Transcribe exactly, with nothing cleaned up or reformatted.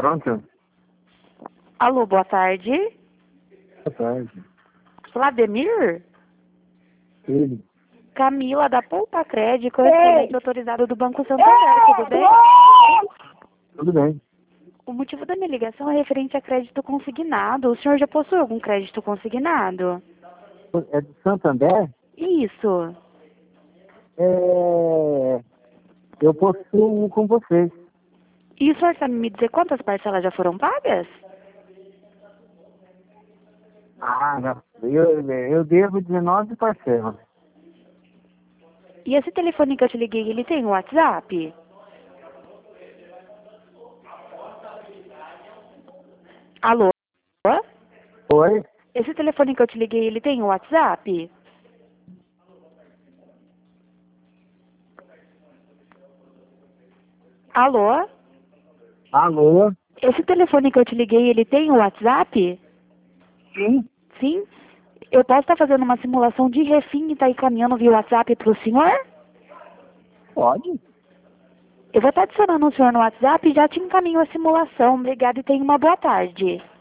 Pronto? Alô, boa tarde. Boa tarde. Vladimir? Ele. Camila, da Poupa Crédito, correspondente autorizado do Banco Santander, tudo bem? Tudo bem. O motivo da minha ligação é referente a crédito consignado. O senhor já possui algum crédito consignado? É do Santander? Isso. É... Eu possuo um com vocês. E o senhor sabe me dizer quantas parcelas já foram pagas? Ah, já- eu, eu devo dezenove parcelas. E esse telefone que eu te liguei, ele tem WhatsApp? Alô? Oi? Esse telefone que eu te liguei, ele tem WhatsApp? Alô? Alô? Esse telefone que eu te liguei, ele tem WhatsApp? Sim. Sim? Eu posso estar fazendo uma simulação de refim e estar encaminhando via WhatsApp para o senhor? Pode? Eu vou estar adicionando o senhor no WhatsApp e já te encaminho a simulação. Obrigada e tenha uma boa tarde.